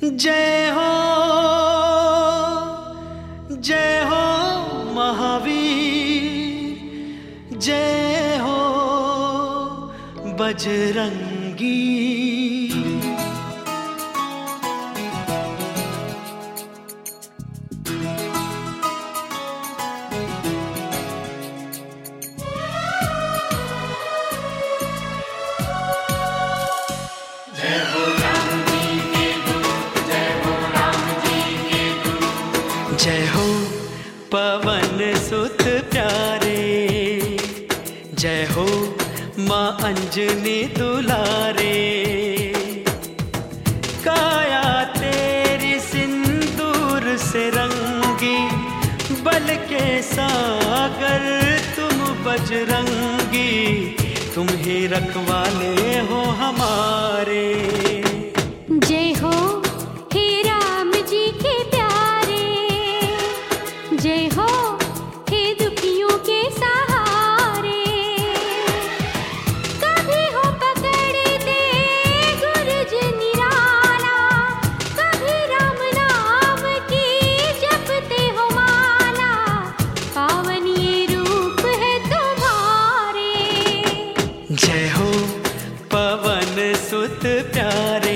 जय हो महावीर, जय हो बजरंगी। जय हो पवन सुत प्यारे, जय हो माँ अंजनी दुलारे। काया तेरी सिंदूर से रंगी, बल के सागर तुम बजरंगी। तुम ही रखवाले हो हमारे। जय हो हे राम जी के प्यारे, जय हो हे दुखियों के सहारे। कभी हो पकड़ते गुरज निराला, कभी राम नाम की जपते हो माला। पावन ये रूप है तुम्हारे। जय हो पवन सुत प्यारे।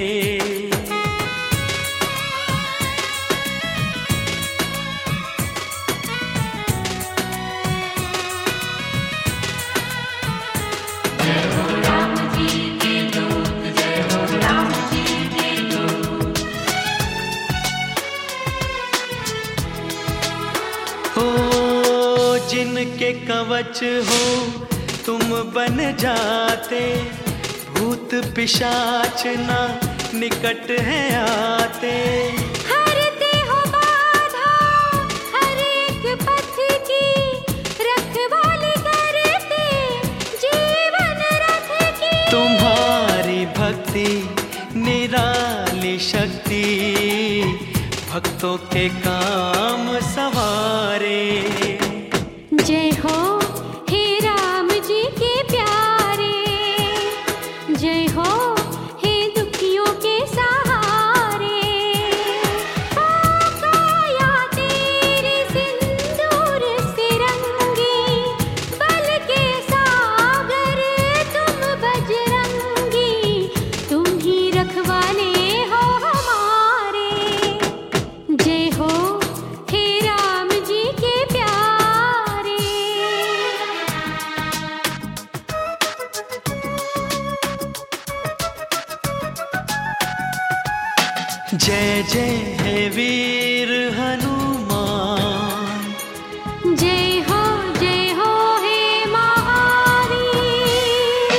जिनके कवच हो तुम बन जाते, भूत पिशाच ना निकट है आते। हरते हो बाधा हर एक पथ की, रखवाली करते जीवन रथ की। तुम्हारी भक्ति निराली शक्ति, भक्तों के काम सवारे। जय हो हे राम जी के प्यारे, जय हो हे दुखियों के सहारे। काया तेरी सिंदूर से रंगी, बल के सागर तुम बजरंगी। तुम ही रखवाले हो हमारे। जय हो हे राम जी के प्यारे। जय जय हे वीर हनुमान, जय हो हे महावीर।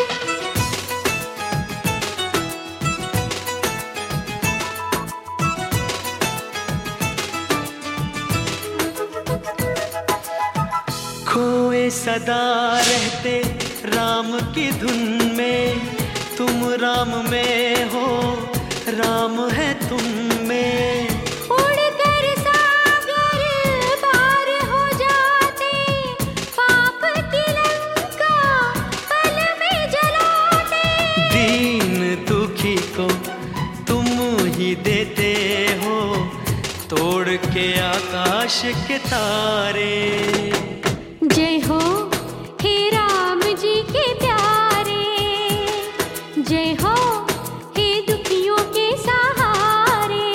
खोए सदा रहते राम की धुन में। तुम राम में हो, राम है तुम में। उड़कर सागर पार हो जाते, पाप की लंका पल में जलाते। दीन दुखी को तुम ही देते हो, तोड़ के आकाश के तारे। जय हो हे राम जी के प्यारे, जय हो हे दुखियों के सहारे।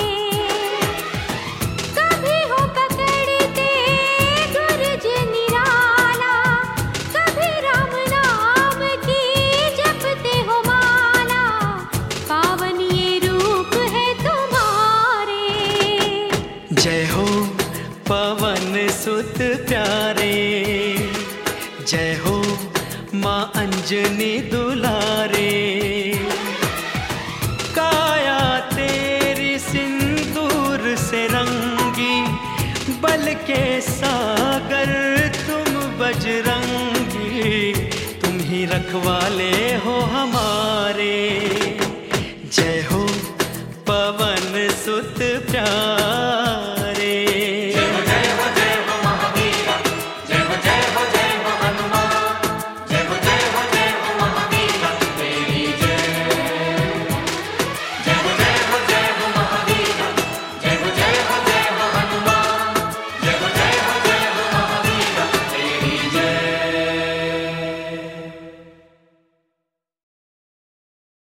कभी हो पकड़ते गुरज निराला, कभी राम नाम की जपते हो माला। पावन ये रूप है तुम्हारे। जय हो पवन सुत प्यारे, जय हो माँ अंजनी दुलारे।